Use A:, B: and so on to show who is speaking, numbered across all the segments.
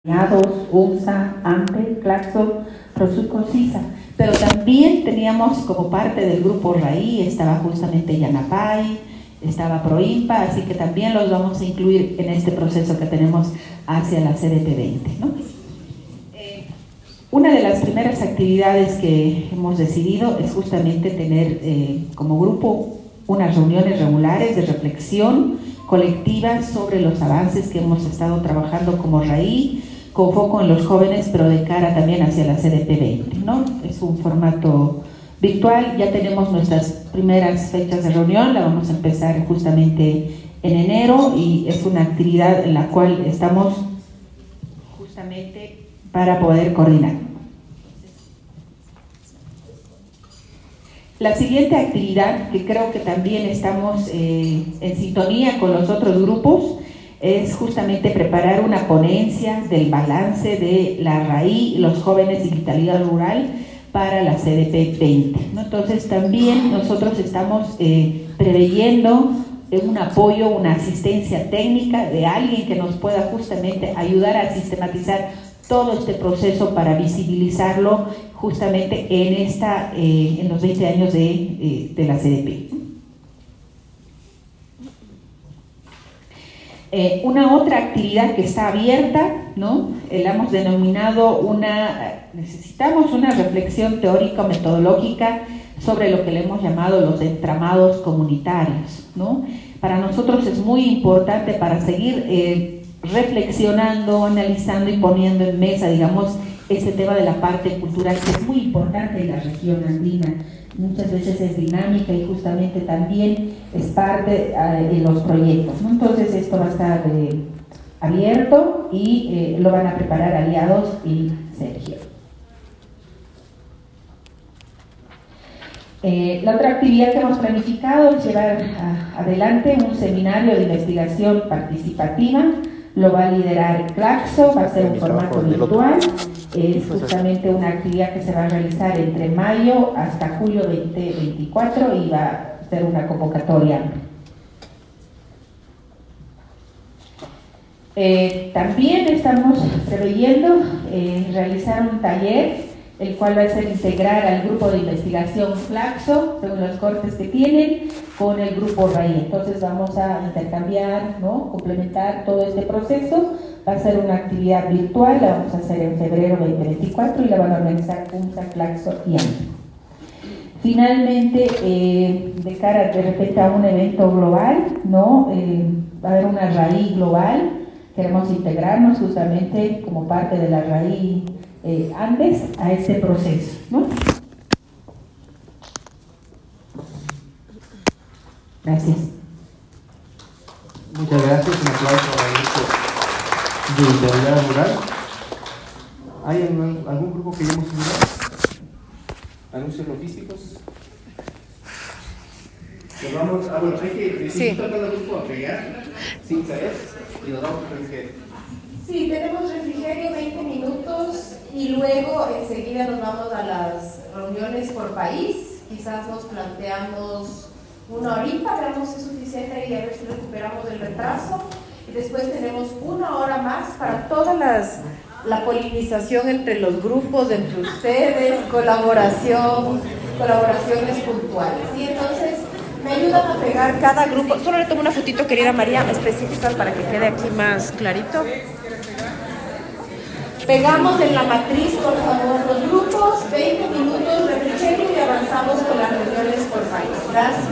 A: UNSA, AMPE, Claxo, Prosuco, CISA, pero también teníamos como parte del grupo RAI, estaba justamente Yanapay, estaba Proimpa, así que también los vamos a incluir en este proceso que tenemos hacia la CDP 20, ¿no? Una de las primeras actividades que hemos decidido es justamente tener como grupo unas reuniones regulares de reflexión colectiva sobre los avances que hemos estado trabajando como RAI, con foco en los jóvenes, pero de cara también hacia la CDP 20, ¿no? Es un formato virtual, ya tenemos nuestras primeras fechas de reunión, la vamos a empezar justamente en enero y es una actividad en la cual estamos justamente para poder coordinar. La siguiente actividad, que creo que también estamos en sintonía con los otros grupos, es justamente preparar una ponencia del balance de la RAI, los jóvenes y vitalidad rural para la CDP 20, ¿no? Entonces también nosotros estamos preveyendo un apoyo, una asistencia técnica de alguien que nos pueda justamente ayudar a sistematizar todo este proceso para visibilizarlo justamente en los 20 años de la CDP. Una otra actividad que está abierta, ¿no? La hemos denominado necesitamos una reflexión teórico-metodológica sobre lo que le hemos llamado los entramados comunitarios, ¿no? Para nosotros es muy importante para seguir reflexionando, analizando y poniendo en mesa, digamos, este tema de la parte cultural que es muy importante en la región andina. Muchas veces es dinámica y justamente también es parte de los proyectos, ¿no? Entonces esto va a estar abierto y lo van a preparar Aliados y Sergio. La otra actividad que hemos planificado es llevar adelante un seminario de investigación participativa. Lo va a liderar Claxo, va a ser un formato virtual. Es justamente una actividad que se va a realizar entre mayo hasta julio 2024 y va a ser una convocatoria. También estamos preveyendo realizar un taller, el cual va a ser integrar al grupo de investigación Claxo, según los cortes que tienen, con el grupo RAI. Entonces vamos a intercambiar, ¿no? Complementar todo este proceso. Va a ser una actividad virtual, la vamos a hacer en febrero 2024 y la van a organizar UNSA, Claxo y AMPE. Finalmente, de cara de repente a un evento global, ¿no? Va a haber una RAI global. Queremos integrarnos justamente como parte de la RAI Andes a este proceso, ¿no? Gracias.
B: Muchas gracias. Un aplauso al grupo de vitalidad rural. ¿Hay algún grupo que hayamos mirado? ¿Anuncios logísticos? Nos vamos a bueno, hay que necesitar cada grupo a pegar sin caer y nos vamos a refrigerio.
C: Sí, tenemos refrigerio 20 minutos y luego enseguida nos vamos a las reuniones por país. Quizás nos planteamos una horita, veamos si es suficiente y a ver si recuperamos el retraso. Y después tenemos una hora más para toda la polinización entre los grupos, entre ustedes, colaboraciones puntuales. Y entonces me ayudan a pegar cada grupo. Solo le tomo una fotito, querida María, específica para que quede aquí más clarito. Pegamos en la matriz, por favor, los grupos, 20 minutos, refrigerio y avanzamos con las reuniones por país. Gracias.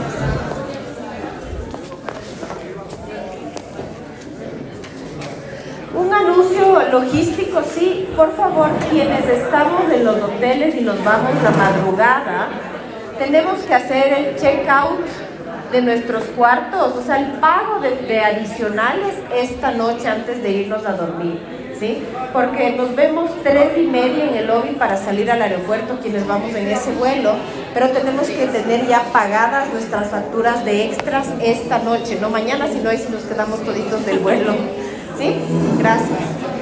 C: Un anuncio logístico, sí, por favor, quienes estamos en los hoteles y nos vamos la madrugada, tenemos que hacer el check-out de nuestros cuartos, o sea, el pago de adicionales esta noche antes de irnos a dormir, ¿sí? Porque nos vemos 3:30 en el lobby para salir al aeropuerto quienes vamos en ese vuelo, pero tenemos que tener ya pagadas nuestras facturas de extras esta noche, no mañana, sino ahí si nos quedamos toditos del vuelo, ¿sí? Gracias.